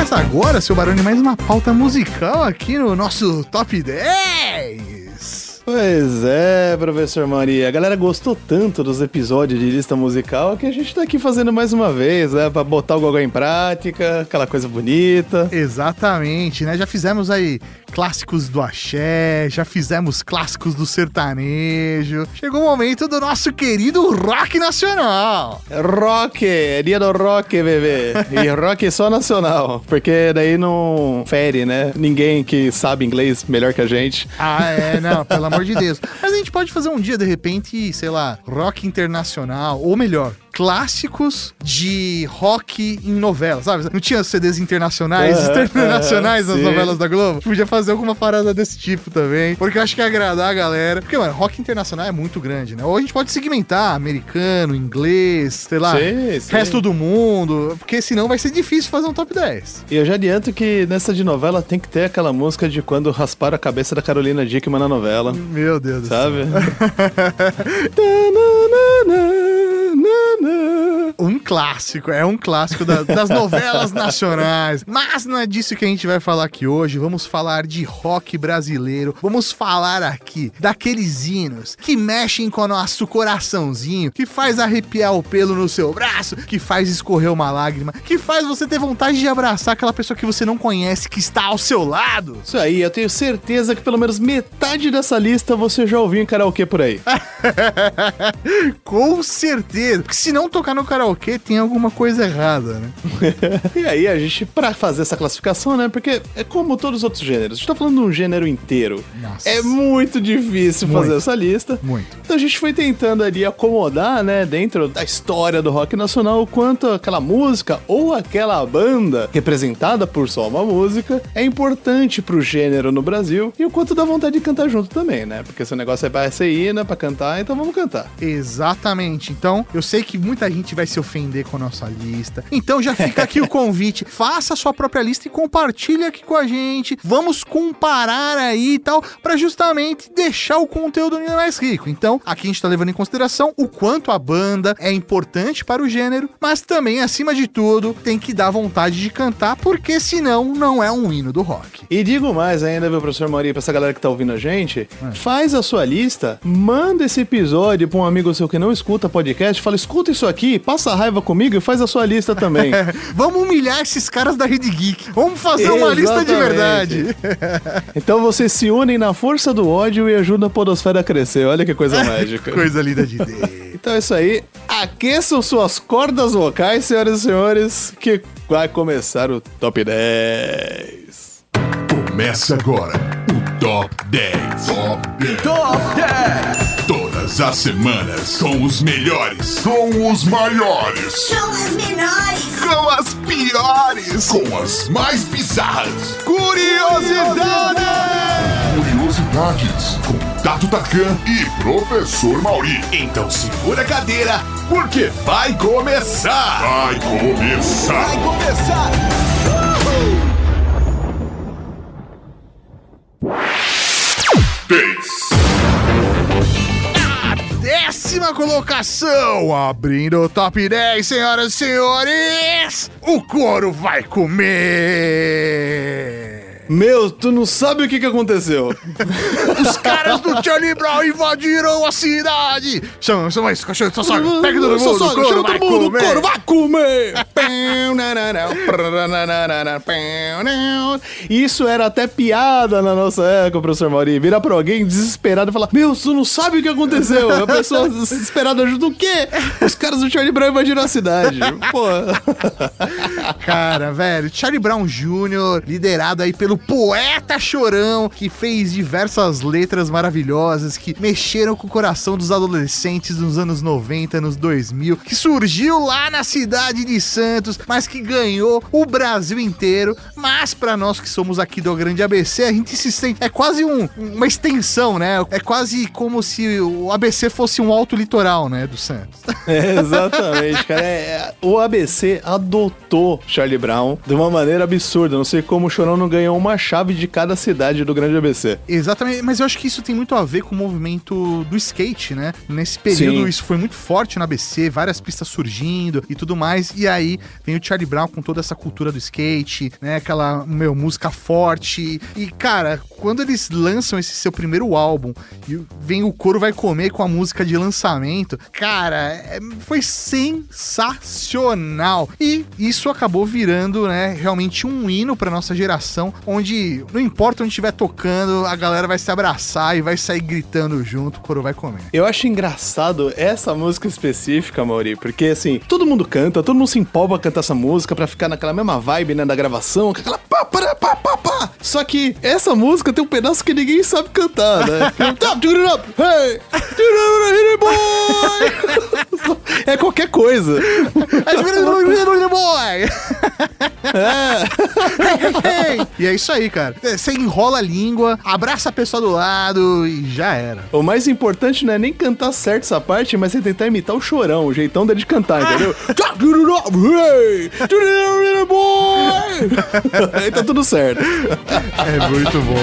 começa agora, seu Barone, mais uma pauta musical aqui no nosso Top 10. Pois é, professor Mauri. A galera gostou tanto dos episódios de lista musical que a gente tá aqui fazendo mais uma vez, né? Pra botar o gogó em prática, aquela coisa bonita. Exatamente, né? Já fizemos aí clássicos do axé, já fizemos clássicos do sertanejo. Chegou o momento do nosso querido rock nacional. Rock, é dia do rock, bebê. E rock só nacional, porque daí não fere, né? Ninguém que sabe inglês melhor que a gente. Ah, não, pelo amor de Deus. Mas a gente pode fazer um dia, de repente, sei lá, rock internacional, ou melhor, clássicos de rock em novelas, sabe? Não tinha CDs internacionais, internacionais nas novelas da Globo? Podia fazer alguma parada desse tipo também, porque eu acho que ia agradar a galera. Porque, mano, rock internacional é muito grande, né? Ou a gente pode segmentar americano, inglês, sei lá, resto do mundo, porque senão vai ser difícil fazer um top 10. E eu já adianto que nessa de novela tem que ter aquela música de quando rasparam a cabeça da Carolina Dickman na novela. Meu Deus do céu. Sabe? Um clássico, das novelas nacionais. Mas não é disso que a gente vai falar aqui hoje. Vamos falar de rock brasileiro. Vamos falar aqui daqueles hinos que mexem com o nosso coraçãozinho, que faz arrepiar o pelo no seu braço, que faz escorrer uma lágrima, que faz você ter vontade de abraçar aquela pessoa que você não conhece, que está ao seu lado. Isso aí, eu tenho certeza que pelo menos metade dessa lista você já ouviu em karaokê por aí. Com certeza. Porque se não tocar no karaokê, tem alguma coisa errada, né? E aí, a gente, pra fazer essa classificação, né? Porque é como todos os outros gêneros. A gente tá falando de um gênero inteiro. Nossa. É muito difícil fazer essa lista. Muito. Então a gente foi tentando ali acomodar, né? Dentro da história do rock nacional, o quanto aquela música ou aquela banda, representada por só uma música, é importante pro gênero no Brasil. E o quanto dá vontade de cantar junto também, né? Porque esse negócio é pra ser hino, pra cantar, então vamos cantar. Exatamente. Então, eu sei que muita gente vai se ofender com a nossa lista. Então já fica aqui o convite. Faça a sua própria lista e compartilhe aqui com a gente. Vamos comparar aí e tal, pra justamente deixar o conteúdo ainda mais rico. Então, aqui a gente tá levando em consideração o quanto a banda é importante para o gênero, mas também, acima de tudo, tem que dar vontade de cantar, porque senão não é um hino do rock. E digo mais ainda, meu professor Mauri, pra essa galera que tá ouvindo a gente, faz a sua lista, manda esse episódio pra um amigo seu que não escuta podcast, fala, escuta isso aqui, passa a raiva comigo e faz a sua lista também. Vamos humilhar esses caras da Rede Geek. Vamos fazer uma lista de verdade. Então vocês se unem na força do ódio e ajudam a podosfera a crescer. Olha que coisa mágica. Coisa linda de Deus. Então é isso aí. Aqueçam suas cordas vocais, senhoras e senhores, que vai começar o Top 10. Começa agora o Top 10. Top 10. Top 10. Todas as semanas com os melhores, com os maiores, São as menores, com as piores, com as mais bizarras. Curiosidades Com Tato Tarkan e Professor Mauri. Então segura a cadeira, porque vai começar! Vai começar! Vai começar! Décima colocação, abrindo o top 10, senhoras e senhores, o couro vai comer. Meu, tu não sabe o que aconteceu. Os caras do Charlie Brown invadiram a cidade. Chama mais cachorro, só pega todo mundo, o couro vai comer. O couro vai comer. Isso era até piada na nossa época, professor Mauri. Vira pra alguém desesperado e falar, meu, tu não sabe o que aconteceu. A pessoa desesperada ajuda o quê? Os caras do Charlie Brown invadiram a cidade. Pô. Cara, velho, Charlie Brown Jr., liderado aí pelo Poeta Chorão, que fez diversas letras maravilhosas que mexeram com o coração dos adolescentes nos anos 90, nos 2000, que surgiu lá na cidade de Santos, mas que ganhou o Brasil inteiro. Mas pra nós que somos aqui do Grande ABC, a gente se sente... É quase uma extensão, né? É quase como se o ABC fosse um alto litoral, né? Do Santos. É, exatamente, cara. O ABC adotou Charlie Brown de uma maneira absurda. Não sei como o Chorão não ganhou uma chave de cada cidade do grande ABC. Exatamente, mas eu acho que isso tem muito a ver com o movimento do skate, né? Nesse período, Sim. isso foi muito forte na ABC, várias pistas surgindo e tudo mais, e aí vem o Charlie Brown com toda essa cultura do skate, né? Aquela, música forte, e cara, quando eles lançam esse seu primeiro álbum, e vem o Couro Vai Comer com a música de lançamento, cara, foi sensacional, e isso acabou virando, né, realmente um hino pra nossa geração, onde, não importa onde estiver tocando, a galera vai se abraçar e vai sair gritando junto, o Couro Vai Comer. Eu acho engraçado essa música específica, Mauri, porque assim, todo mundo canta, todo mundo se empolga a cantar essa música pra ficar naquela mesma vibe, né, da gravação, com aquela pá, pá, pá, pá, pá. Só que essa música tem um pedaço que ninguém sabe cantar, né? Hey, é qualquer coisa. E é isso aí, cara. Você enrola a língua, abraça a pessoa do lado e já era. O mais importante não é nem cantar certo essa parte, mas é tentar imitar o Chorão, o jeitão dele de cantar, entendeu? Aí tá tudo certo. É muito bom,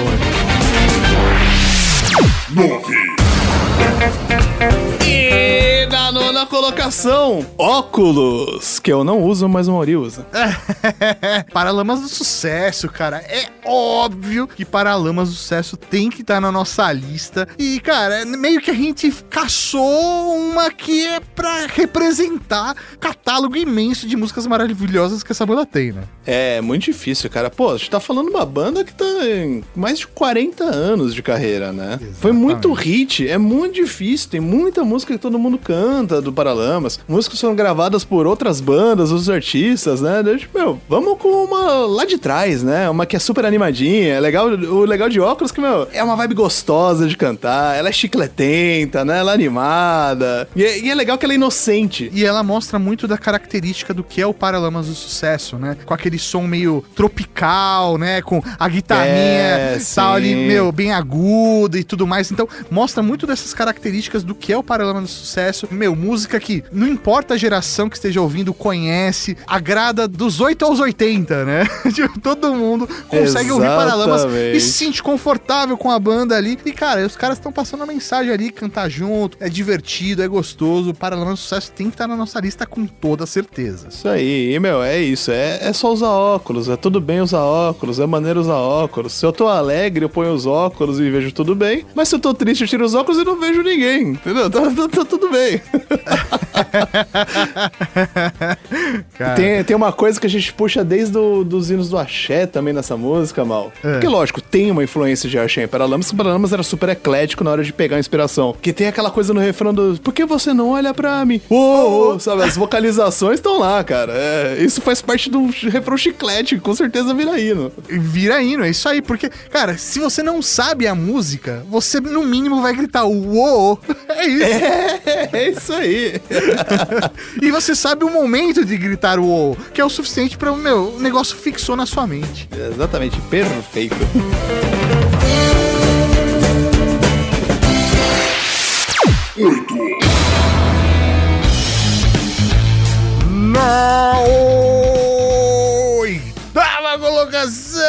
E na nona colocação, óculos, que eu não uso, mas o Mauri usa. Paralamas do Sucesso, cara. É óbvio que Paralamas do Sucesso tem que estar na nossa lista. E, cara, meio que a gente caçou uma que é pra representar o catálogo imenso de músicas maravilhosas que essa banda tem, né? É muito difícil, cara. Pô, a gente tá falando de uma banda que tá em mais de 40 anos de carreira, né? Exatamente. Foi muito hit, é muito difícil. Tem muita música que todo mundo canta do Paralamas. Músicas foram gravadas por outras bandas, outros artistas, né? Tipo, meu, vamos com uma lá de trás, né? Uma que é super animadinha. É legal, o legal de óculos que, meu, é uma vibe gostosa de cantar. Ela é chicletenta, né? Ela é animada. E é legal que ela é inocente. E ela mostra muito da característica do que é o Paralamas do Sucesso, né? Com aquele som meio tropical, né? Com a guitarrinha tal ali, meu, bem aguda e tudo mais. Então, mostra muito dessas características do que é o Paralamas do Sucesso. Meu, música que não importa a geração que esteja ouvindo, conhece, agrada dos 8 aos 80, né? Todo mundo consegue ouvir Paralamas e se sente confortável com a banda ali. E, cara, os caras estão passando a mensagem ali, cantar junto, é divertido, é gostoso. Paralamas do Sucesso tem que estar na nossa lista com toda certeza. Isso aí, e, meu, é isso. É só usar óculos, é tudo bem usar óculos, é maneiro usar óculos. Se eu tô alegre, eu ponho os óculos e vejo tudo bem. Mas se eu tô triste, eu tiro os óculos e não vejo ninguém, entendeu? Tá tudo bem. Tem uma coisa que a gente puxa desde dos hinos do axé também nessa música, Mal. Porque, lógico, tem uma influência de axé em Paralamas, que Paralamas era super eclético na hora de pegar a inspiração. Que tem aquela coisa no refrão do por que você não olha pra mim? Sabe, as vocalizações estão lá, cara. Isso faz parte do refrão chiclete, com certeza vira hino. Vira hino, é isso aí, porque, cara, se você não sabe a música, você no mínimo vai gritar uou, é isso. É isso aí. E você sabe o momento de gritar uou, que é o suficiente pra, o negócio fixou na sua mente. Exatamente, perfeito. Na oitava colocação,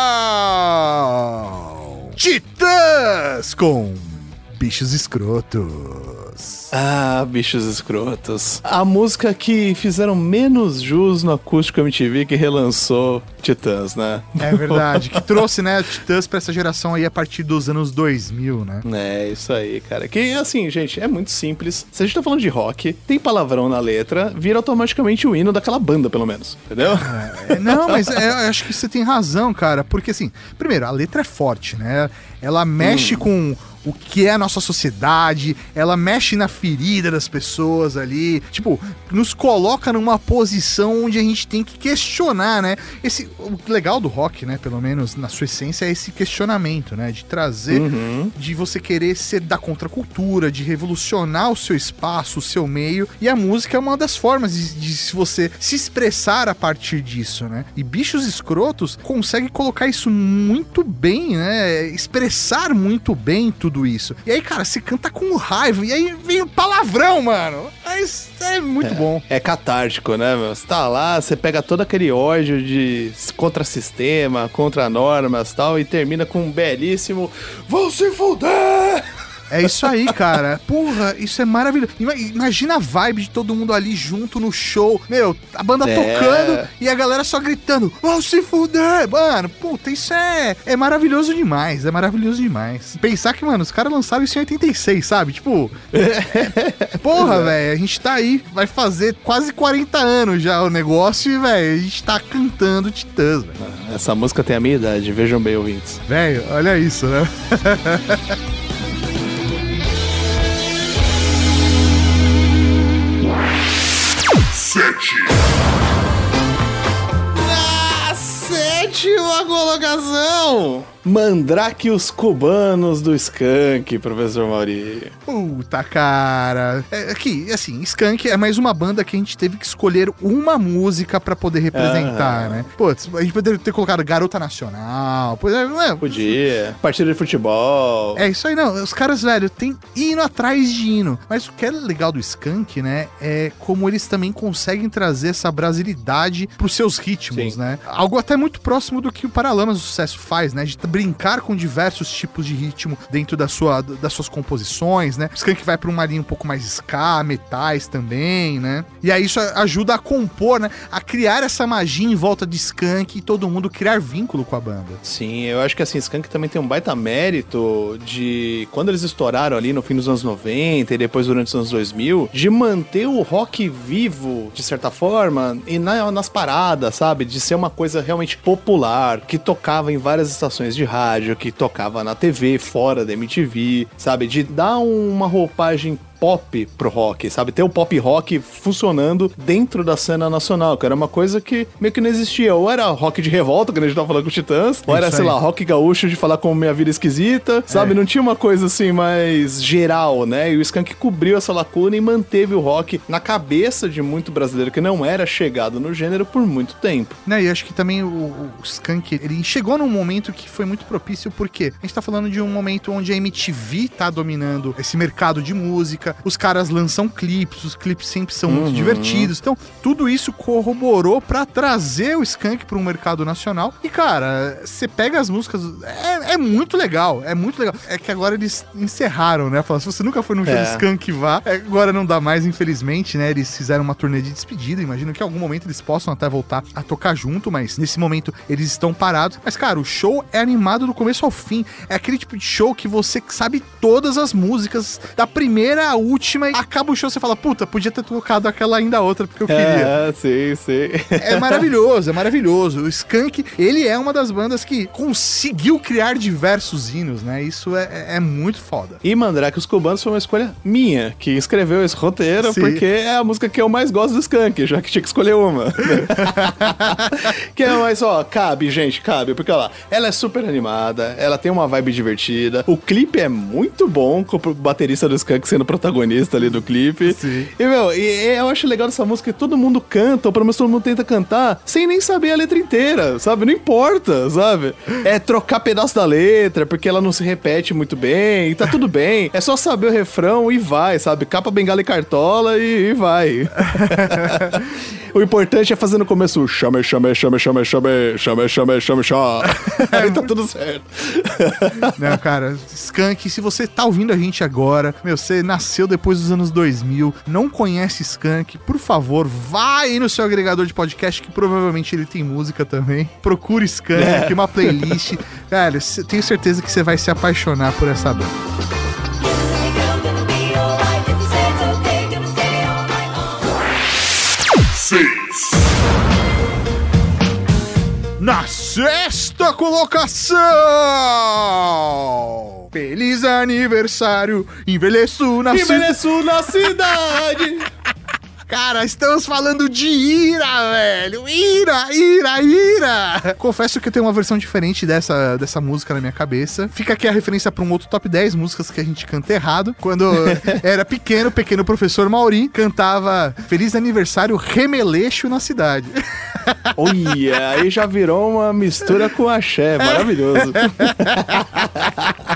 Titãs com Bichos Escrotos. Ah, Bichos Escrotos. A música que fizeram menos jus no Acústico MTV, que relançou Titãs, né? É verdade, que trouxe, né, Titãs pra essa geração aí a partir dos anos 2000, né? É, isso aí, cara. Que, assim, gente, é muito simples. Se a gente tá falando de rock, tem palavrão na letra, vira automaticamente o hino daquela banda, pelo menos. Entendeu? Não, mas eu acho que você tem razão, cara, porque assim, primeiro, a letra é forte, né? Ela mexe com o que é a nossa sociedade, ela mexe na ferida das pessoas ali, tipo, nos coloca numa posição onde a gente tem que questionar, né? O legal do rock, né, pelo menos na sua essência, é esse questionamento, né? De trazer, de você querer ser da contracultura, de revolucionar o seu espaço, o seu meio, e a música é uma das formas de você se expressar a partir disso, né? E Bichos Escrotos consegue colocar isso muito bem, né? Expressar expressar muito bem tudo isso. E aí, cara, você canta com raiva, e aí vem o palavrão, mano. Mas é muito bom. É catártico, né, meu? Você tá lá, você pega todo aquele ódio de contra sistema, contra normas e tal, e termina com um belíssimo "vão se fuder!" É isso aí, cara. Porra, isso é maravilhoso. Imagina a vibe de todo mundo ali junto no show. Meu, a banda tocando e a galera só gritando, "vão se fuder!" Mano, puta, isso é maravilhoso demais. É maravilhoso demais. Pensar que, mano, os caras lançaram isso em 86, sabe? Tipo, porra, velho, a gente tá aí, vai fazer quase 40 anos já o negócio e, velho, a gente tá cantando Titãs, velho. Essa música tem a minha idade, vejam bem, ouvintes. Velho, olha isso, né? 7. Na sétima colocação, Mandrake e os Cubanos do Skank, professor Mauri. Puta, cara. Aqui, assim, Skank é mais uma banda que a gente teve que escolher uma música pra poder representar, né? Putz, a gente poderia ter colocado Garota Nacional. Podia. Partida de futebol. É isso aí, não. Os caras, velho, tem hino atrás de hino. Mas o que é legal do Skank, né, é como eles também conseguem trazer essa brasilidade pros seus ritmos, né? Algo até muito próximo do que o Paralamas do Sucesso faz, né? De brincar com diversos tipos de ritmo dentro das suas composições, né? O Skank vai pra uma linha um pouco mais ska, metais também, né? E aí isso ajuda a compor, né? A criar essa magia em volta de Skank e todo mundo criar vínculo com a banda. Sim, eu acho que assim, Skank também tem um baita mérito de, quando eles estouraram ali no fim dos anos 90 e depois durante os anos 2000, de manter o rock vivo, de certa forma, e nas paradas, sabe? De ser uma coisa realmente popular, que tocava em várias estações de rádio, que tocava na TV, fora da MTV, sabe? De dar uma roupagem pop pro rock, sabe? Ter o pop rock funcionando dentro da cena nacional, que era uma coisa que meio que não existia. Ou era rock de revolta, que a gente tava falando com o Titãs, ou era, sei lá, rock gaúcho de falar como minha vida esquisita, sabe? Não tinha uma coisa assim mais geral, né? E o Skank cobriu essa lacuna e manteve o rock na cabeça de muito brasileiro que não era chegado no gênero por muito tempo. Né, e acho que também o Skank, ele chegou num momento que foi muito propício, porque a gente tá falando de um momento onde a MTV tá dominando esse mercado de música, os caras lançam clipes, os clipes sempre são muito divertidos, então tudo isso corroborou pra trazer o Skank pra um mercado nacional, e cara, você pega as músicas, é muito legal, é muito legal. É que agora eles encerraram, né, falaram, se você nunca foi num show de Skank, vá, agora não dá mais, infelizmente, né, eles fizeram uma turnê de despedida, imagino que em algum momento eles possam até voltar a tocar junto, mas nesse momento eles estão parados, mas cara, o show é animado do começo ao fim, é aquele tipo de show que você sabe todas as músicas, da primeira à última, e acaba o show, você fala, puta, podia ter tocado aquela ainda outra, porque eu queria. Sim. É maravilhoso, é maravilhoso. O Skank, ele é uma das bandas que conseguiu criar diversos hinos, né? Isso é muito foda. E Mandrake os Cubanos foi uma escolha minha, que escreveu esse roteiro, porque é a música que eu mais gosto do Skank, já que tinha que escolher uma. Que é mais, cabe, porque olha lá, ela é super animada, ela tem uma vibe divertida, o clipe é muito bom, com o baterista do Skank sendo protagonista ali do clipe. Sim. E, eu acho legal dessa música que todo mundo canta, ou pelo menos todo mundo tenta cantar, sem nem saber a letra inteira, sabe? Não importa, sabe? É trocar pedaço da letra, porque ela não se repete muito bem, e tá tudo bem. É só saber o refrão e vai, sabe? Capa, bengala e cartola e vai. O importante é fazer no começo chame. Aí tá tudo certo. Não, cara, Skank, se você tá ouvindo a gente agora, você nasceu depois dos anos 2000, não conhece Skank, por favor, vai aí no seu agregador de podcast, que provavelmente ele tem música também. Procure Skank, uma playlist. Cara, tenho certeza que você vai se apaixonar por essa banda. Na sexta colocação, feliz aniversário, envelheço na cidade. Cara, estamos falando de Ira, velho. Ira. Confesso que eu tenho uma versão diferente dessa música na minha cabeça. Fica aqui a referência para um outro top 10 músicas que a gente canta errado. Quando era pequeno professor Mauri cantava Feliz Aniversário Remeleixo na cidade. Olha, aí já virou uma mistura com axé, maravilhoso.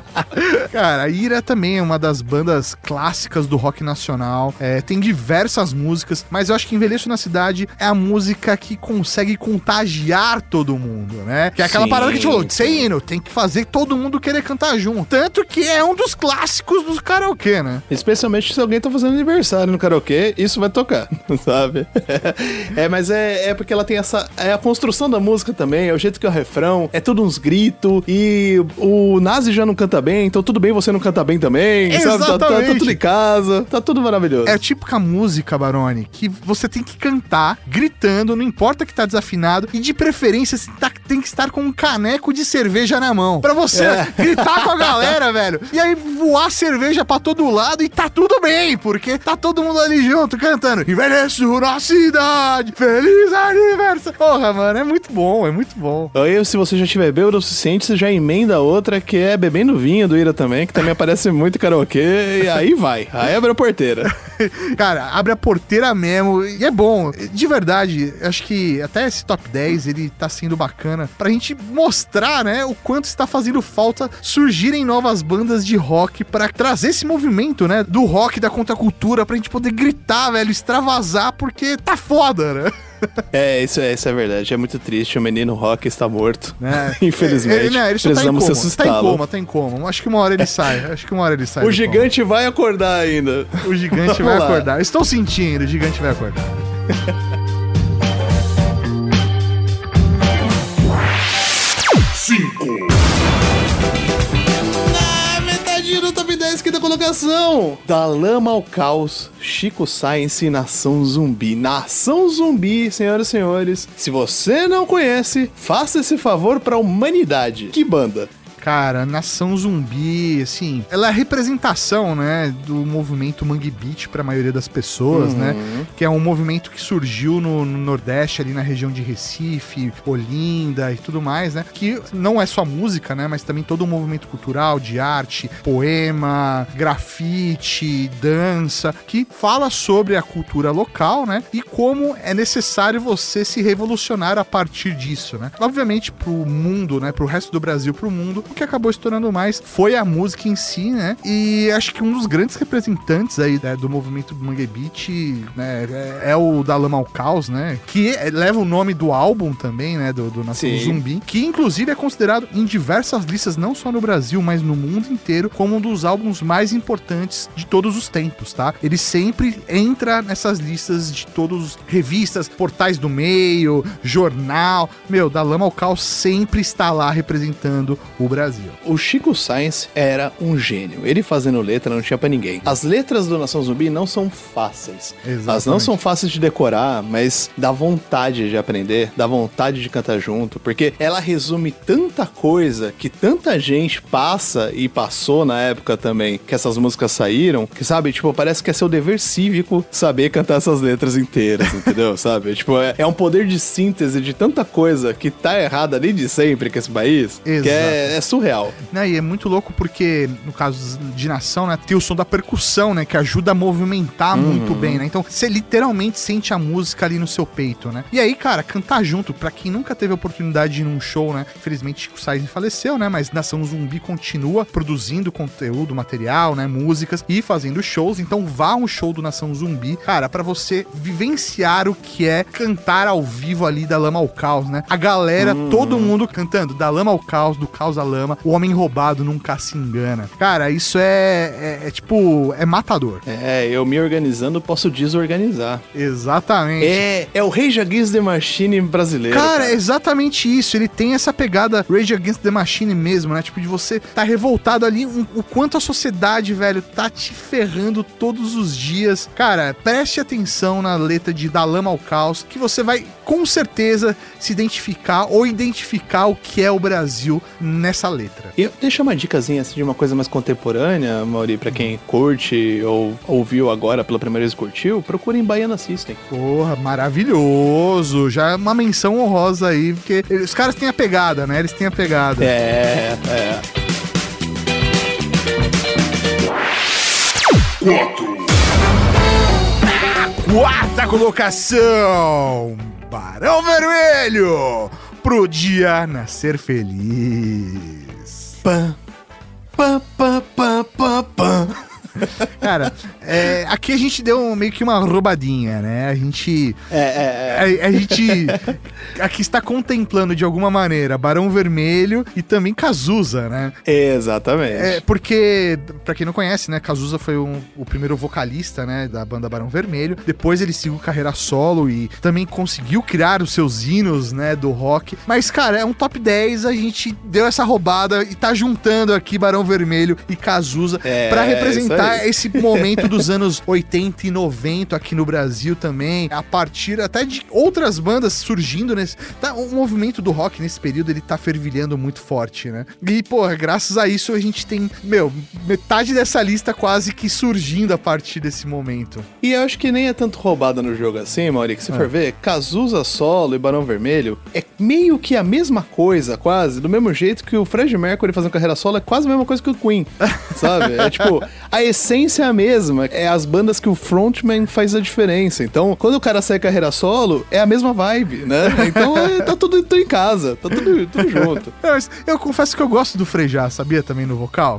Cara, a Ira também é uma das bandas clássicas do rock nacional. Tem diversas músicas, mas eu acho que Envelheço na Cidade é a música que consegue contagiar todo mundo, né? Que é aquela parada que a gente falou, de ser hino, tem que fazer todo mundo querer cantar junto. Tanto que é um dos clássicos dos karaokê, né? Especialmente se alguém tá fazendo aniversário no karaokê, isso vai tocar, sabe? Mas é porque ela tem essa... É a construção da música também, é o jeito que é o refrão, é tudo uns gritos, e o Nazi já não canta bem, então tudo bem você não cantar bem também, exatamente. Sabe? Tá tudo em casa, tá tudo maravilhoso. É a típica música, Barone, que você tem que cantar, gritando, não importa que tá desafinado, e de preferência você tem que estar com um caneco de cerveja na mão, pra você gritar com a galera, velho, e aí voar cerveja pra todo lado e tá tudo bem, porque tá todo mundo ali junto, cantando Envelheço na Cidade, feliz aniversário. Porra, mano, é muito bom, é muito bom. Aí, se você já tiver bêbado o suficiente, você já emenda outra, que é Bebendo Vinho do Ira também, que também aparece muito em karaokê, e aí vai, aí abre a porteira. Cara, abre a porteira mesmo, e é bom. De verdade, acho que até esse top 10, ele tá sendo bacana pra gente mostrar, né, o quanto está fazendo falta surgirem novas bandas de rock pra trazer esse movimento, né, do rock, da contracultura, pra gente poder gritar, velho, extravasar, porque tá foda, né? Isso é verdade. É muito triste. O menino rock está morto. Infelizmente. Ele precisamos se assustá-lo. Tá em coma. Acho que uma hora ele sai. O gigante vai acordar ainda. O gigante vai acordar. Estou sentindo, o gigante vai acordar. 5. No top 10, quinta colocação. Da Lama ao Caos, Chico Science e Nação Zumbi. Nação Zumbi, senhoras e senhores. Se você não conhece, faça esse favor pra humanidade. Que banda? Cara, Nação Zumbi, assim, ela é a representação, né, do movimento Mangue Beat pra maioria das pessoas, né, que é um movimento que surgiu no Nordeste, ali na região de Recife, Olinda e tudo mais, né, que não é só música, né, mas também todo um movimento cultural, de arte, poema, grafite, dança, que fala sobre a cultura local, né, e como é necessário você se revolucionar a partir disso, né. Obviamente, pro mundo, né, pro resto do Brasil, pro mundo, o que acabou estourando mais foi a música em si, né? E acho que um dos grandes representantes aí, né, do movimento do Mangue Beat, né, é o Da Lama ao Caos, né? Que leva o nome do álbum também, né? Do Nação Zumbi, que inclusive é considerado em diversas listas, não só no Brasil, mas no mundo inteiro, como um dos álbuns mais importantes de todos os tempos, tá? Ele sempre entra nessas listas de todos, revistas, portais do meio, jornal. Meu, Da Lama ao Caos sempre está lá representando o Brasil. O Chico Science era um gênio. Ele fazendo letra não tinha pra ninguém. As letras do Nação Zumbi não são fáceis. Exatamente. Elas não são fáceis de decorar, mas dá vontade de aprender, dá vontade de cantar junto, porque ela resume tanta coisa que tanta gente passa e passou na época também que essas músicas saíram, que sabe, tipo, parece que é seu dever cívico saber cantar essas letras inteiras, entendeu? Sabe? Tipo, é um poder de síntese de tanta coisa que tá errada ali de sempre com esse país, que é surreal. Né, e é muito louco porque, no caso de Nação, né, tem o som da percussão, né, que ajuda a movimentar muito bem, né? Então, você literalmente sente a música ali no seu peito, né? E aí, cara, cantar junto, pra quem nunca teve a oportunidade de ir num show, né? Infelizmente, Chico Science faleceu, né? Mas Nação Zumbi continua produzindo conteúdo, material, né? Músicas e fazendo shows. Então, vá a um show do Nação Zumbi, cara, pra você vivenciar o que é cantar ao vivo ali da Lama ao Caos, né? A galera, todo mundo cantando da Lama ao Caos, do Caos à Lama, o homem roubado nunca se engana. Cara, isso tipo, é matador. Eu me organizando posso desorganizar. Exatamente. É o Rage Against the Machine brasileiro. Cara, é exatamente isso. Ele tem essa pegada Rage Against the Machine mesmo, né? Tipo, de você tá revoltado ali, o quanto a sociedade, velho, tá te ferrando todos os dias. Cara, preste atenção na letra de Da Lama ao Caos, que você vai, com certeza, se identificar ou identificar o que é o Brasil nessa letra. E deixa uma dicasinha assim, de uma coisa mais contemporânea, Mauri, pra quem curte ou ouviu agora pela primeira vez e curtiu, procurem Baiana System. Porra, maravilhoso! Já é uma menção honrosa aí, porque os caras têm a pegada, né? Eles têm a pegada. É. 4. Quarta colocação! Barão Vermelho! Pro dia nascer feliz. Pam, pam, pam, pam. Pá, pá, pá. Cara, aqui a gente deu meio que uma roubadinha, né? A gente aqui está contemplando de alguma maneira Barão Vermelho e também Cazuza, né? Exatamente. Porque, pra quem não conhece, né, Cazuza foi o primeiro vocalista, né, da banda Barão Vermelho. Depois ele seguiu carreira solo e também conseguiu criar os seus hinos, né, do rock. Mas, cara, é um top 10, a gente deu essa roubada e tá juntando aqui Barão Vermelho e Cazuza pra representar esse momento dos anos 80 e 90 aqui no Brasil também, a partir até de outras bandas surgindo nesse... o movimento do rock nesse período, ele tá fervilhando muito forte, né? E, porra, graças a isso a gente tem, metade dessa lista quase que surgindo a partir desse momento. E eu acho que nem é tanto roubada no jogo assim, Mauri, que se for ver, Cazuza solo e Barão Vermelho é meio que a mesma coisa, quase, do mesmo jeito que o Freddie Mercury fazendo carreira solo é quase a mesma coisa que o Queen, sabe? É tipo, a essência é a mesma, é as bandas que o frontman faz a diferença. Então, quando o cara sai carreira solo, é a mesma vibe, né? Então, tá tudo em casa, tá tudo junto. Mas eu confesso que eu gosto do Frejá, sabia? Também no vocal.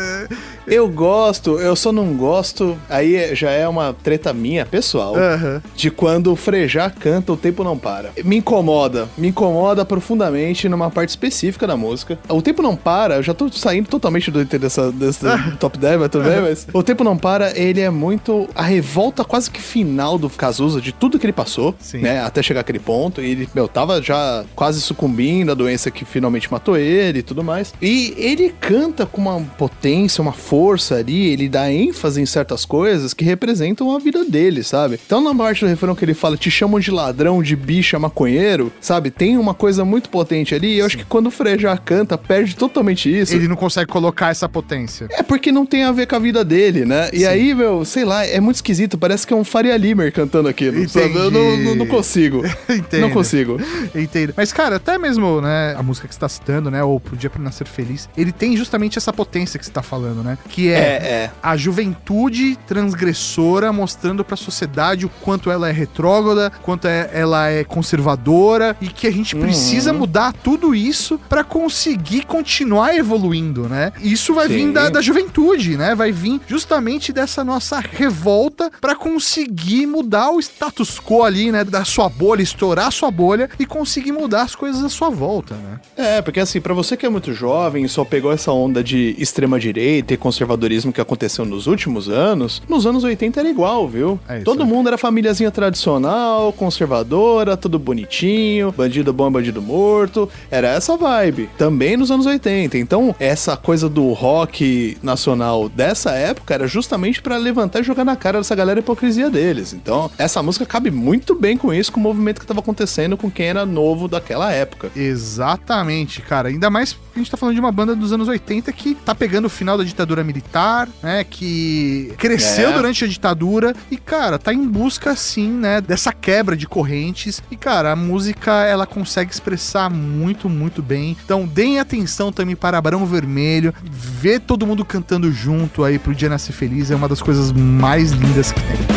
Eu gosto, eu só não gosto, aí já é uma treta minha, pessoal, de quando o Frejá canta O Tempo Não Para. Me incomoda profundamente numa parte específica da música. O Tempo Não Para, eu já tô saindo totalmente desse top 10, mas tudo bem, mas O Tempo Não Para, ele é muito a revolta quase que final do Cazuza, de tudo que ele passou, né, até chegar àquele ponto, e ele, tava já quase sucumbindo à doença que finalmente matou ele e tudo mais. E ele canta com uma potência, uma força ali, ele dá ênfase em certas coisas que representam a vida dele, sabe? Então na parte do refrão que ele fala, te chamam de ladrão, de bicha, maconheiro, sabe? Tem uma coisa muito potente ali, e eu acho que quando o Frejá canta, perde totalmente isso. Ele não consegue colocar essa potência. É porque não tem a ver com a vida dele, né? E aí, sei lá, é muito esquisito, parece que é um Faria Limer cantando aquilo, sabe? Eu não consigo. Entendo. Não consigo. Entendo. Mas, cara, até mesmo, né, a música que você tá citando, né, ou Podia Nascer Feliz, ele tem justamente essa potência que você tá falando, né? Que é a juventude transgressora mostrando pra sociedade o quanto ela é retrógrada, quanto ela é conservadora e que a gente precisa mudar tudo isso pra conseguir continuar evoluindo, né? Isso vai vir da juventude, né? Vai vir justamente dessa nossa revolta pra conseguir mudar o status quo ali, né? Da sua bolha, estourar a sua bolha e conseguir mudar as coisas à sua volta, né? Porque assim, pra você que é muito jovem, só pegou essa onda de extrema-direita e conservadorismo que aconteceu nos últimos anos, nos anos 80 era igual, viu? Todo mundo era famíliazinha tradicional, conservadora, tudo bonitinho, bandido bom, bandido morto, era essa vibe. Também nos anos 80. Então, essa coisa do rock nacional dessa época era justamente pra levantar e jogar na cara dessa galera a hipocrisia deles. Então, essa música cabe muito bem com isso, com o movimento que tava acontecendo com quem era novo daquela época. Exatamente, cara. Ainda mais que a gente tá falando de uma banda dos anos 80 que tá pegando o final da ditadura militar, né? Que cresceu durante a ditadura e, cara, tá em busca, assim, né? Dessa quebra de correntes. E, cara, a música, ela consegue expressar muito, muito bem. Então, deem atenção também para Barão Vermelho. Ver todo mundo cantando junto aí pro Dia Nascer Feliz é uma das coisas mais lindas que tem.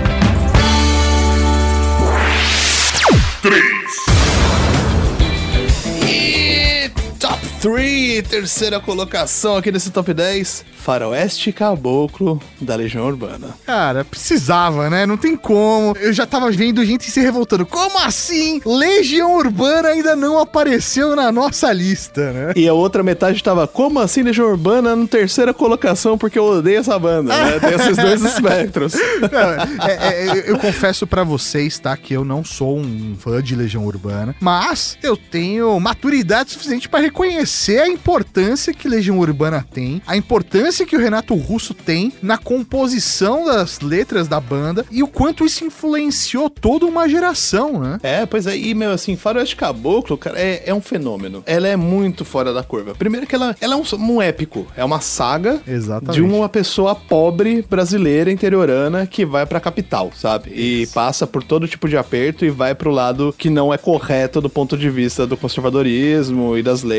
3. E top 3, terceira colocação aqui nesse top 10, Faroeste Caboclo, da Legião Urbana. Cara, precisava, né? Não tem como. Eu já tava vendo gente se revoltando. Como assim? Legião Urbana ainda não apareceu na nossa lista, né? E a outra metade tava, como assim Legião Urbana na terceira colocação, porque eu odeio essa banda, né? Tem esses dois espectros. Eu confesso pra vocês, tá? Que eu não sou um fã de Legião Urbana, mas eu tenho maturidade suficiente pra reconhecer a importância que Legião Urbana tem, a importância que o Renato Russo tem na composição das letras da banda e o quanto isso influenciou toda uma geração, né? Pois é, e assim, Faroeste Caboclo, cara, é um fenômeno. Ela é muito fora da curva. Primeiro que ela é um épico, é uma saga de uma pessoa pobre brasileira interiorana que vai pra capital, sabe? E passa por todo tipo de aperto e vai pro lado que não é correto do ponto de vista do conservadorismo e das leis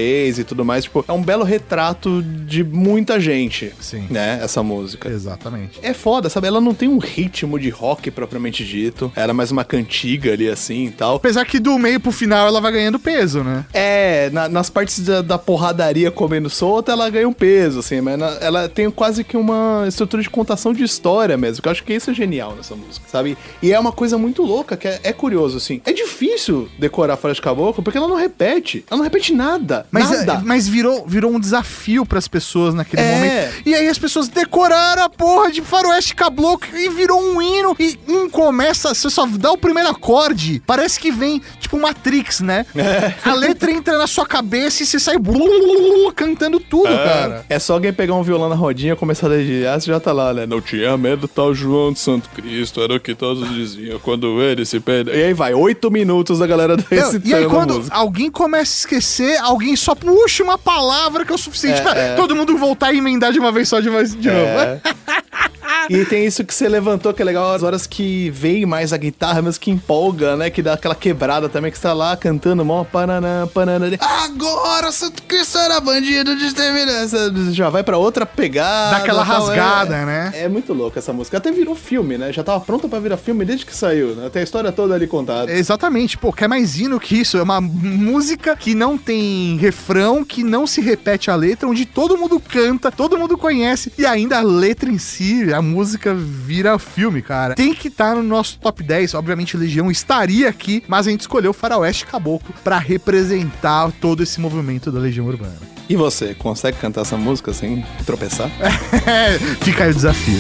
e tudo mais. Tipo, é um belo retrato de muita gente. Sim. Né? Essa música. Exatamente. É foda, sabe? Ela não tem um ritmo de rock propriamente dito. Ela é mais uma cantiga ali, assim, e tal. Apesar que do meio pro final ela vai ganhando peso, né? Nas partes da porradaria comendo solta, ela ganha um peso, assim. Mas ela tem quase que uma estrutura de contação de história mesmo. Que eu acho que isso é genial nessa música, sabe? E é uma coisa muito louca, que é curioso, assim. É difícil decorar Floresta de Caboclo, porque ela não repete. Ela não repete nada. Mas virou um desafio pras pessoas naquele momento. E aí as pessoas decoraram a porra de Faroeste Caboclo e virou um hino. E começa, você só dá o primeiro acorde, parece que vem, tipo Matrix, né? A letra entra na sua cabeça e você sai cantando tudo, cara. É só alguém pegar um violão na rodinha, começar a dedilhar, você já tá lá, né? Não tinha medo tal João de Santo Cristo, era o que todos diziam quando ele se perdeu. E aí vai, 8 minutos da galera recitando. E aí quando alguém começa a esquecer, alguém só puxa uma palavra que é o suficiente pra todo mundo voltar e emendar de uma vez só de novo. E tem isso que você levantou, que é legal, as horas que vem mais a guitarra, mesmo que empolga, né? Que dá aquela quebrada também, que você tá lá cantando, mó pananã. Agora Santo Cristo era bandido de terminança. Já vai pra outra pegada. Dá aquela rasgada, né? É muito louco essa música. Até virou filme, né? Já tava pronta pra virar filme desde que saiu, né? Tem a história toda ali contada. Exatamente. Pô, quer mais hino que isso? É uma música que não tem refrão, que não se repete a letra, onde todo mundo canta, todo mundo conhece, e ainda a letra em si, a música vira filme, cara. Tem que estar no nosso top 10. Obviamente, Legião estaria aqui, mas a gente escolheu Faroeste Caboclo pra representar todo esse movimento da Legião Urbana. E você, consegue cantar essa música sem tropeçar? Fica aí o desafio.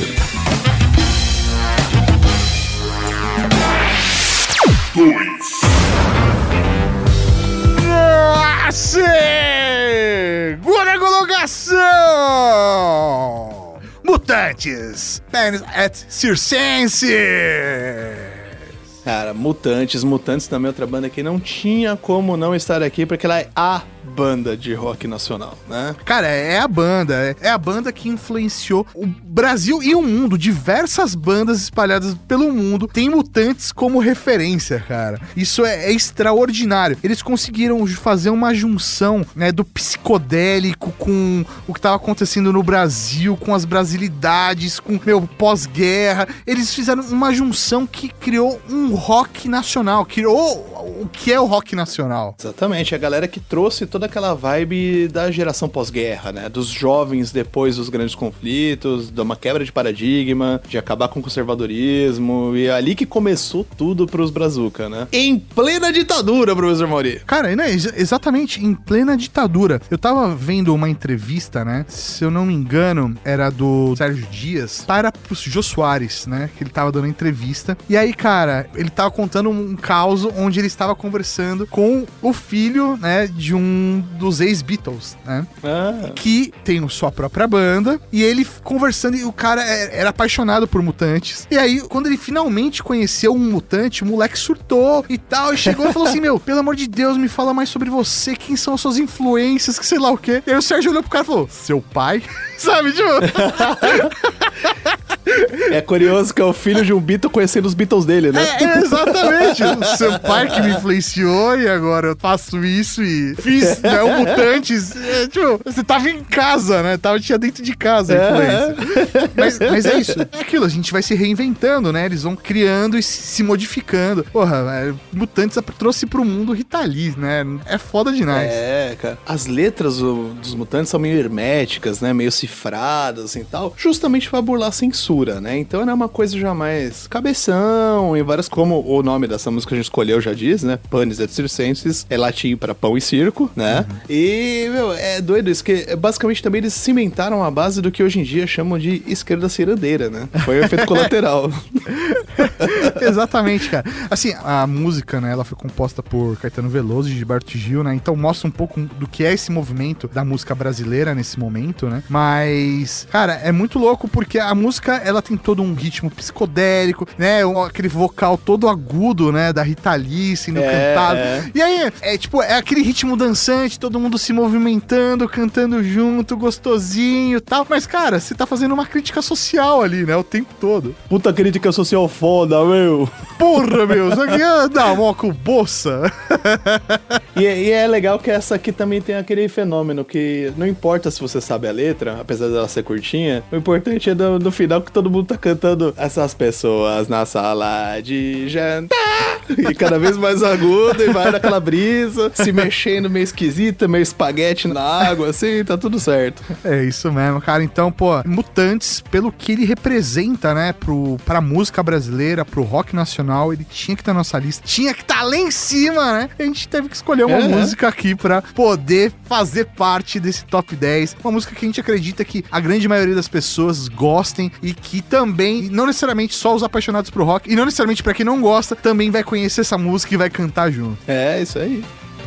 Segunda colocação! Mutantes, Planet at Circense. Cara, Mutantes também é outra banda que não tinha como não estar aqui, porque ela é a banda de rock nacional, né? Cara, é a banda que influenciou o Brasil e o mundo. Diversas bandas espalhadas pelo mundo têm Mutantes como referência, cara. Isso é extraordinário. Eles conseguiram fazer uma junção, né, do psicodélico com o que estava acontecendo no Brasil, com as brasilidades, com, pós-guerra. Eles fizeram uma junção que criou um rock nacional, criou o que é o rock nacional. Exatamente, a galera que trouxe toda aquela vibe da geração pós-guerra, né? Dos jovens depois dos grandes conflitos, de uma quebra de paradigma, de acabar com o conservadorismo, e é ali que começou tudo pros Brazuca, né? Em plena ditadura, professor Mauri. Cara, né, exatamente, em plena ditadura. Eu tava vendo uma entrevista, né? Se eu não me engano, era do Sérgio Dias para o Jô Soares, né? Que ele tava dando entrevista. E aí, cara, ele tava contando um caos onde ele estava conversando com o filho, né, de um dos ex-Beatles, né? Que tem sua própria banda, e ele conversando, e o cara era apaixonado por Mutantes. E aí, quando ele finalmente conheceu um mutante, o moleque surtou e tal, e chegou e falou assim, pelo amor de Deus, me fala mais sobre você, quem são as suas influências, que sei lá o quê. E aí o Sérgio olhou pro cara e falou, seu pai? Sabe, tipo... É curioso que é o filho de um Beatle conhecendo os Beatles dele, né? Exatamente. O seu pai que me influenciou e agora eu faço isso e fiz, né, o Mutantes. Tipo, você tava em casa, né? Tinha dentro de casa a influência. Mas é isso. É aquilo, a gente vai se reinventando, né? Eles vão criando e se modificando. Porra, Mutantes trouxe pro mundo Rita Lee, né? É foda demais. É, cara. As letras dos Mutantes são meio herméticas, né? Meio cifradas, assim, tal. Justamente pra burlar a censura, né? Então era uma coisa já mais cabeção, e várias, como o nome dessa música que a gente escolheu já diz, né? Panis et Circenses, é latim pra pão e circo, né? E, é doido isso, que basicamente também eles cimentaram a base do que hoje em dia chamam de esquerda cirandeira, né? Foi o efeito colateral. Exatamente, cara. Assim, a música, né, ela foi composta por Caetano Veloso e Gilberto Gil, né? Então mostra um pouco do que é esse movimento da música brasileira nesse momento, né? Mas, cara, é muito louco porque a música ela tem todo um ritmo psicodélico, né? Aquele vocal todo agudo, né? Da Rita Lee sendo cantado. E aí, é aquele ritmo dançante, todo mundo se movimentando, cantando junto, gostosinho e tal. Mas, cara, você tá fazendo uma crítica social ali, né? O tempo todo. Puta crítica social foda, meu. Porra, meu. Isso aqui é da moco bolsa. E é legal que essa aqui também tem aquele fenômeno que não importa se você sabe a letra, apesar dela ser curtinha, o importante é no final que todo mundo tá cantando essas pessoas na sala de jantar. E cada vez mais agudo e vai naquela brisa, se mexendo meio esquisita, meio espaguete na água, assim, tá tudo certo. É isso mesmo, cara. Então, pô, Mutantes, pelo que ele representa, né, pra música brasileira, pro rock nacional, ele tinha que estar na nossa lista, tinha que estar lá em cima, né? A gente teve que escolher uma música aqui pra poder fazer parte desse top 10. Uma música que a gente acredita que a grande maioria das pessoas gostem e que também, não necessariamente só os apaixonados pro rock, e não necessariamente pra quem não gosta, também vai conhecer essa música e vai cantar junto. É, isso aí.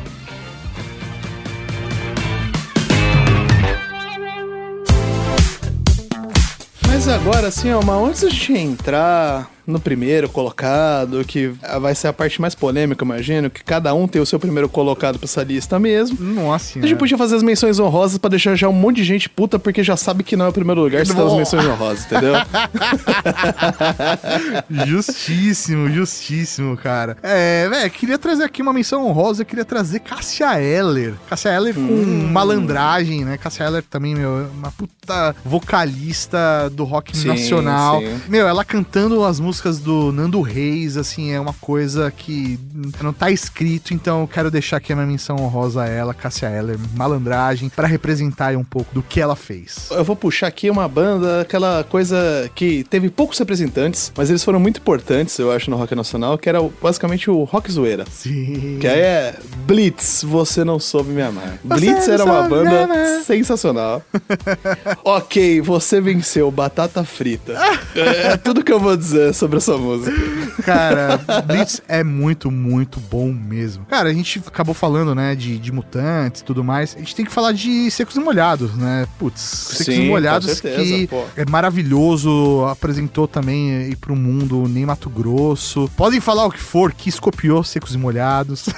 Mas agora, assim, ó, antes de entrar no primeiro colocado, que vai ser a parte mais polêmica, imagino, que cada um tem o seu primeiro colocado pra essa lista mesmo. Nossa, a gente podia fazer as menções honrosas pra deixar já um monte de gente puta, porque já sabe que não é o primeiro lugar se tem as menções honrosas, entendeu? Justíssimo, cara. Queria trazer aqui uma menção honrosa, eu queria trazer Cássia Eller. Cássia Eller com Malandragem, né? Cássia Eller também, meu, uma puta vocalista do rock nacional. Sim. Meu, ela cantando as músicas do Nando Reis, assim, é uma coisa que não tá escrito, então eu quero deixar aqui a minha menção honrosa a ela, Cássia Eller, Malandragem, pra representar aí um pouco do que ela fez. Eu vou puxar aqui uma banda, aquela coisa que teve poucos representantes, mas eles foram muito importantes, eu acho, no rock nacional, que era basicamente o rock zoeira. Sim. Que aí é Blitz, Você Não Soube Me Amar. Blitz era uma banda sensacional. Ok, você venceu, batata frita. É tudo que eu vou dizer sobre essa música. Cara, Blitz é muito, muito bom mesmo. Cara, a gente acabou falando, né, de Mutantes e tudo mais. A gente tem que falar de Secos e Molhados, né? Putz, Secos e Molhados, com certeza, que é maravilhoso, apresentou também aí pro mundo Ney Matogrosso. Podem falar o que for, que copiou Secos e Molhados.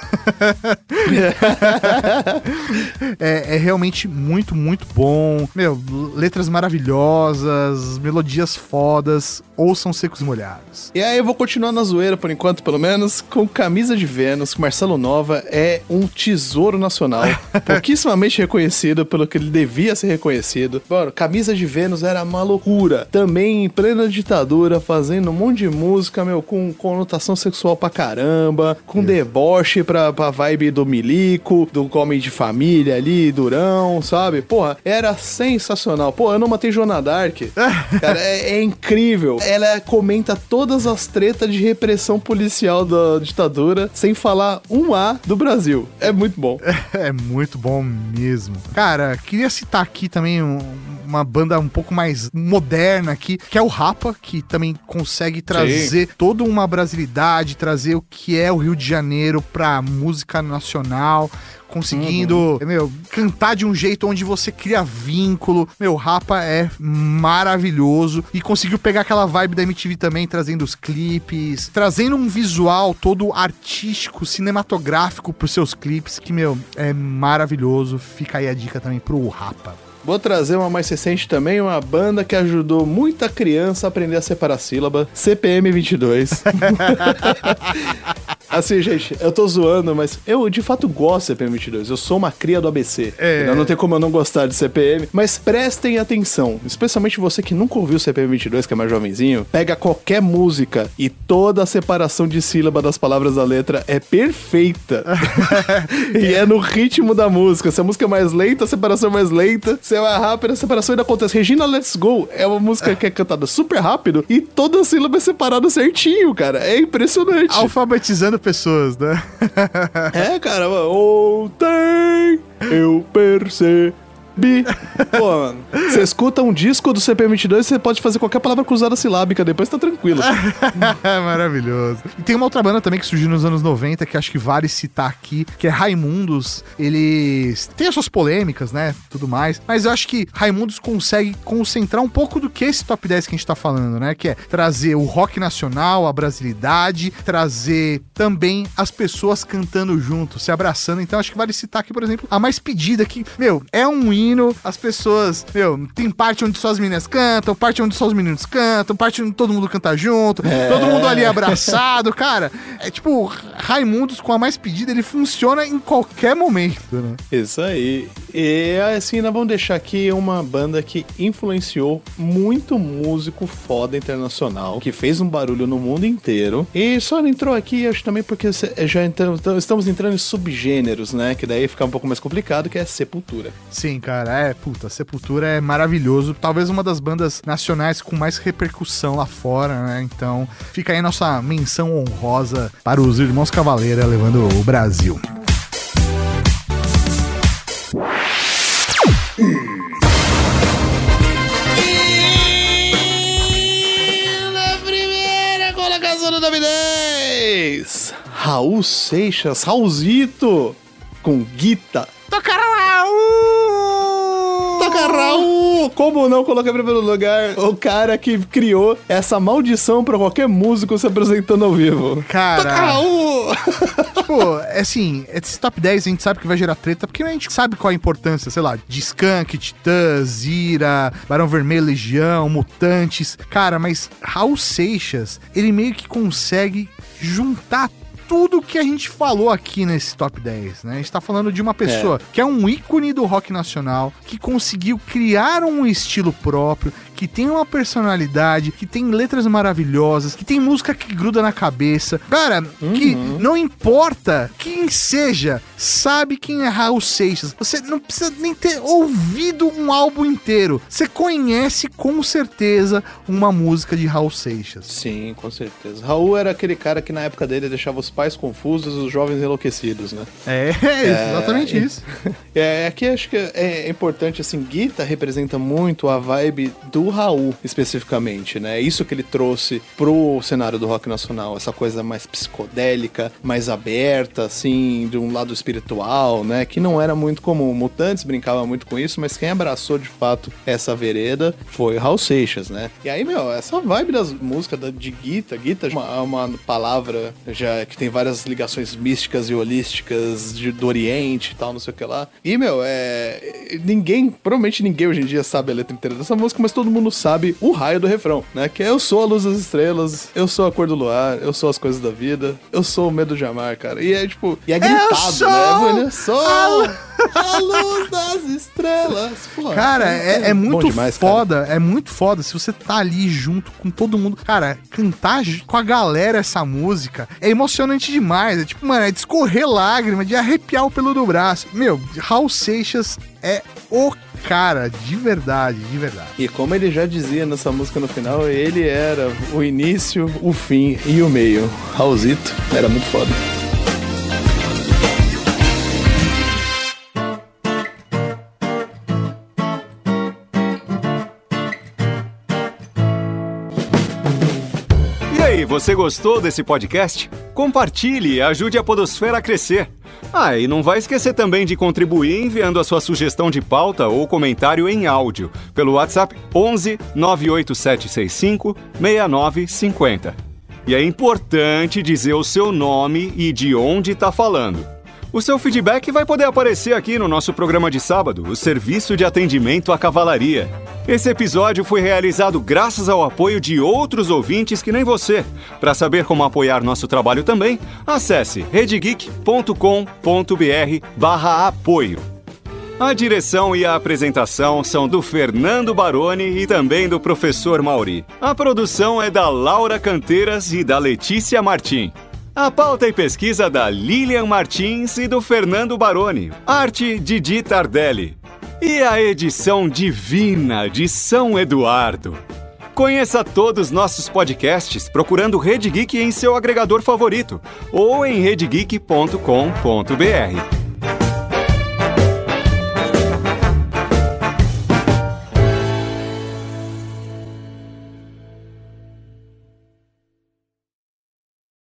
é realmente muito, muito bom. Meu, letras maravilhosas, melodias fodas. Ouçam Secos e Molhados. E aí eu vou continuar na zoeira por enquanto, pelo menos, com Camisa de Vênus, que Marcelo Nova é um tesouro nacional, pouquíssimamente reconhecido pelo que ele devia ser reconhecido. Mano, Camisa de Vênus era uma loucura. Também em plena ditadura, fazendo um monte de música, meu, com conotação sexual pra caramba, com deboche pra vibe do Milico, do Homem de Família ali, Durão, sabe? Porra, era sensacional. Pô, eu não matei Joana Dark. Cara, é incrível. Ela comenta todas as tretas de repressão policial da ditadura, sem falar um A do Brasil. É muito bom. É muito bom mesmo. Cara, queria citar aqui também uma banda um pouco mais moderna aqui, que é o Rapa, que também consegue trazer toda uma brasilidade, trazer o que é o Rio de Janeiro pra música nacional, conseguindo, cantar de um jeito onde você cria vínculo. Meu, Rapa é maravilhoso e conseguiu pegar aquela vibe da MTV também, trazendo os clipes, trazendo um visual todo artístico, cinematográfico pros seus clipes, que, meu, é maravilhoso. Fica aí a dica também pro Rapa. Vou trazer uma mais recente também, uma banda que ajudou muita criança a aprender a separar sílaba, CPM 22. Assim, gente, eu tô zoando, mas eu de fato gosto de CPM 22. Eu sou uma cria do ABC. Não tem como eu não gostar de CPM. Mas prestem atenção, especialmente você que nunca ouviu CPM 22, que é mais jovenzinho. Pega qualquer música e toda a separação de sílaba das palavras da letra é perfeita. E é no ritmo da música. Se a música é mais lenta, a separação é mais lenta. Se é mais rápida, a separação ainda acontece. Regina Let's Go é uma música que é cantada super rápido e toda a sílaba é separada certinho, cara. É impressionante. Alfabetizando pessoas, né? É, cara. Ontem eu percebi Pô, mano, você escuta um disco do CPM22 e você pode fazer qualquer palavra cruzada silábica, depois tá tranquilo. Maravilhoso. E tem uma outra banda também que surgiu nos anos 90, que acho que vale citar aqui, que é Raimundos. Eles têm as suas polêmicas, né, tudo mais, mas eu acho que Raimundos consegue concentrar um pouco do que esse top 10 que a gente tá falando, né, que é trazer o rock nacional, a brasilidade, trazer também as pessoas cantando junto, se abraçando. Então acho que vale citar aqui, por exemplo, a Mais Pedida, que, meu, é um hino, as pessoas, meu, tem parte onde só as meninas cantam, parte onde só os meninos cantam, parte onde todo mundo canta junto, todo mundo ali abraçado, cara, é tipo, Raimundos com a Mais Pedida, ele funciona em qualquer momento, né? Isso aí. E assim, nós vamos deixar aqui uma banda que influenciou muito músico foda internacional, que fez um barulho no mundo inteiro, e só entrou aqui, acho também porque já estamos entrando em subgêneros, né, que daí fica um pouco mais complicado, que é Sepultura. Sim, cara, Sepultura é maravilhoso, talvez uma das bandas nacionais com mais repercussão lá fora, né, então fica aí nossa menção honrosa para os Irmãos Cavaleira levando o Brasil. Raul Seixas, Raulzito, com Guita. Toca Raul! Toca Raul! Como não colocar em primeiro lugar o cara que criou essa maldição pra qualquer músico se apresentando ao vivo? Cara... Toca Raul! Tipo, assim, esse top 10 a gente sabe que vai gerar treta, porque a gente sabe qual a importância, sei lá, de Skank, Titãs, Ira, Barão Vermelho, Legião, Mutantes. Cara, mas Raul Seixas, ele meio que consegue juntar tudo que a gente falou aqui nesse top 10, né? A gente tá falando de uma pessoa que é um ícone do rock nacional, que conseguiu criar um estilo próprio, que tem uma personalidade, que tem letras maravilhosas, que tem música que gruda na cabeça. Cara, que não importa quem seja, sabe quem é Raul Seixas. Você não precisa nem ter ouvido um álbum inteiro. Você conhece com certeza uma música de Raul Seixas. Sim, com certeza. Raul era aquele cara que na época dele deixava os pais confusos e os jovens enlouquecidos, né? É exatamente isso. Aqui acho que é importante, assim, Guita representa muito a vibe do Raul, especificamente, né? Isso que ele trouxe pro cenário do rock nacional, essa coisa mais psicodélica, mais aberta, assim, de um lado espiritual, né? Que não era muito comum. Mutantes brincava muito com isso, mas quem abraçou, de fato, essa vereda foi Raul Seixas, né? E aí, meu, essa vibe das músicas de Guita é uma palavra já que tem várias ligações místicas e holísticas do Oriente e tal, não sei o que lá. E, meu, provavelmente ninguém hoje em dia sabe a letra inteira dessa música, mas todo mundo sabe o raio do refrão, né? Que é: eu sou a luz das estrelas, eu sou a cor do luar, eu sou as coisas da vida, eu sou o medo de amar, cara. E é tipo, e é gritado, né? Eu sou a luz das estrelas. Pô, cara, é muito demais, foda, cara. É muito foda se você tá ali junto com todo mundo. Cara, cantar com a galera essa música é emocionante demais. É tipo, mano, é de escorrer lágrima, de arrepiar o pelo do braço. Meu, Raul Seixas é o cara, de verdade, de verdade. E como ele já dizia nessa música no final, ele era o início, o fim e o meio. Raulzito era muito foda. E aí, você gostou desse podcast? Compartilhe e ajude a Podosfera a crescer. E não vai esquecer também de contribuir enviando a sua sugestão de pauta ou comentário em áudio pelo WhatsApp 11 98765 6950. E é importante dizer o seu nome e de onde está falando. O seu feedback vai poder aparecer aqui no nosso programa de sábado, o Serviço de Atendimento à Cavalaria. Esse episódio foi realizado graças ao apoio de outros ouvintes que nem você. Para saber como apoiar nosso trabalho também, acesse redgeek.com.br/apoio. A direção e a apresentação são do Fernando Baroni e também do professor Mauri. A produção é da Laura Canteiras e da Letícia Martim. A pauta e pesquisa da Lilian Martins e do Fernando Baroni. Arte Didi Tardelli. E a edição divina de São Eduardo. Conheça todos os nossos podcasts procurando Rede Geek em seu agregador favorito ou em redgeek.com.br.